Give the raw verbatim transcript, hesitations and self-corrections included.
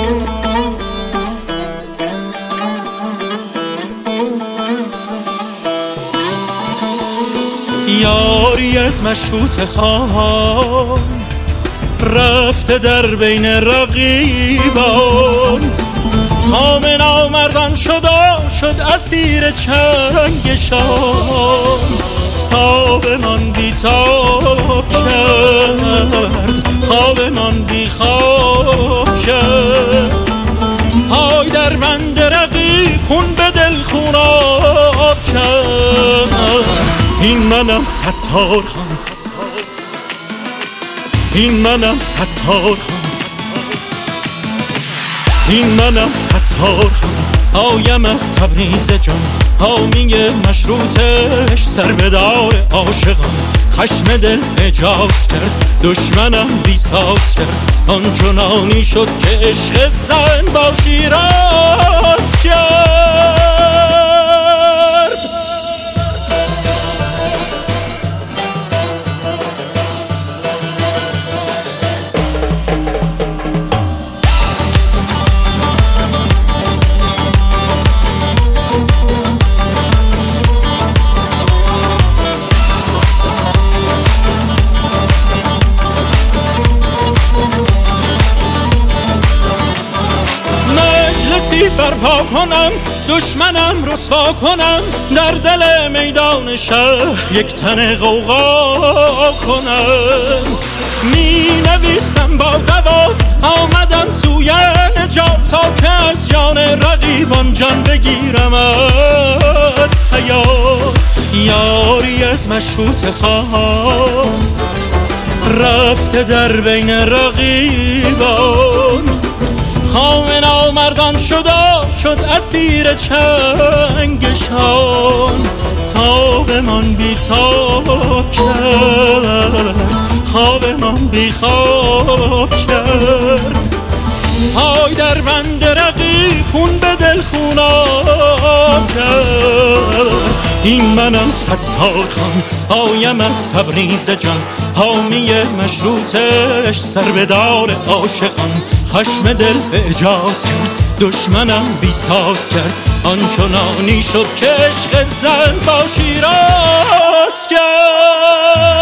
یاری از مشروط خواهان رفته در بین رقیبان، خام نامردان شد و شد اسیر چنگشان. تاب من بی تاب کرد، خواب من بی خواب کرد. پای در بند رقیب خون به دل خوناب کرد. این منم ستار خان، این منم ستار خان، این منم ستار خان. آیم از تبریز جان، حامی مشروطش، سر به دار عاشقان. خشم دل اجاز کرد، دشمنم بیساز کرد. آنچنانی شد که عشق زن با شیراز کرد. برپا کنم، دشمنم رسوا کنم، در دل میدان شهر یک تن غوغا کنم. می نویسم با قوات، آمدم سوی نجات، تا که از جان رقیبان جان بگیرم از حیات. یاری از مشروط خواهان رفته در بین رقیبان، خام نامردان شد و شد اسیر چنگشان. تاب من بی تاب کرد، خواب من بی خواب کرد. پای در بند رقیب خون به دل خوناب کرد. این منم ستار خان، آیم از تبریز جان، حامی مشروطش، سر به دار عاشقان. خشم دل اعجاز کرد، دشمنم بیساز کرد. آنچنانی شد که عشق زن با شیراز کرد.